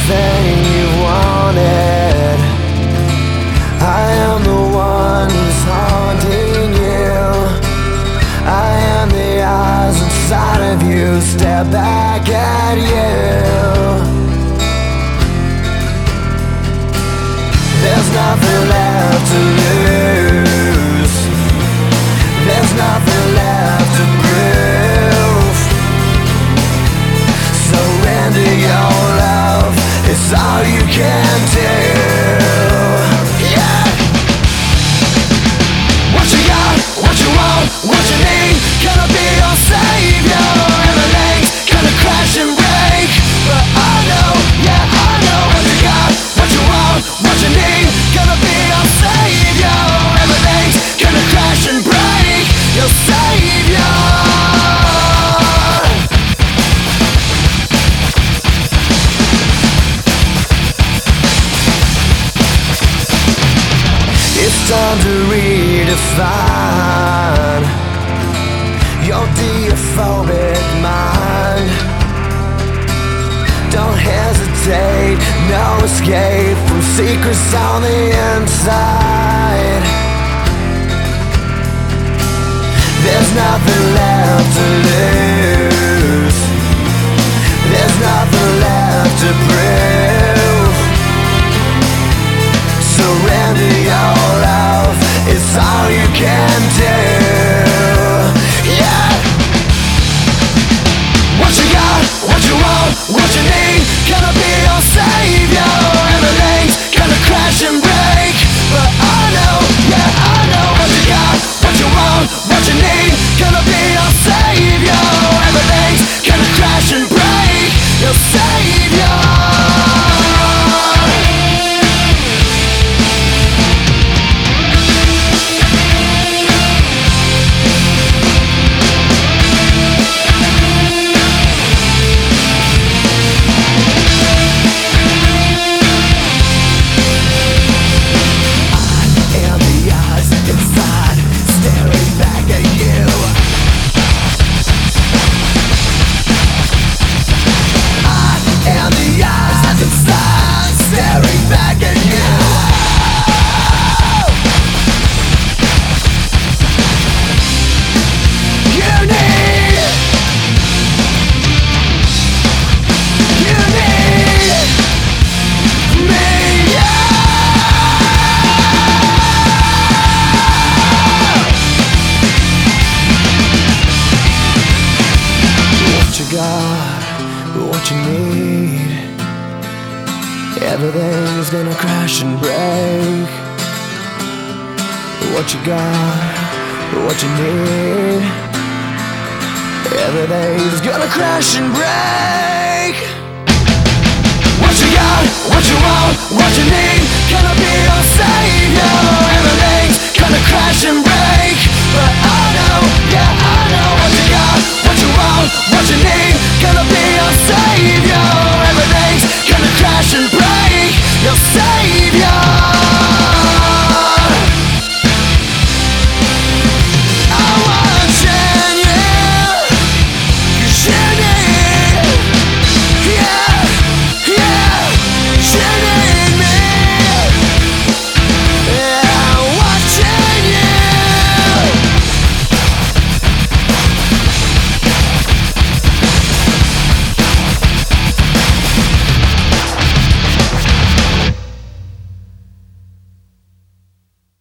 everything you wanted. I am the one who's haunting you. I am the eyes inside of you, stare back at you. There's nothing left to lose. There's nothing left to prove. Surrender your love, it's all you can do. Yeah. What you got, what you want, what you need, gonna be your savior. Everything's gonna crash and break, but I know, yeah I know. What you got, what you want, what you need, gonna be your savior. Everything's gonna crash and break, your savior. It's time to redefine your deophobic mind. Don't hesitate, no escape from secrets on the inside. There's nothing left to lose. There's nothing left to prove. Surrender your love, it's all you can do. Yeah. What you got, what you want, what you need, gonna be your savior. Everything's gonna crash and break, but I know, yeah I know. What you got, what you want, what you need, gonna be your savior. Everything's gonna crash and break, your savior. What you need, everything's gonna crash and break. What you got, what you need, everything's gonna crash and break. What you got,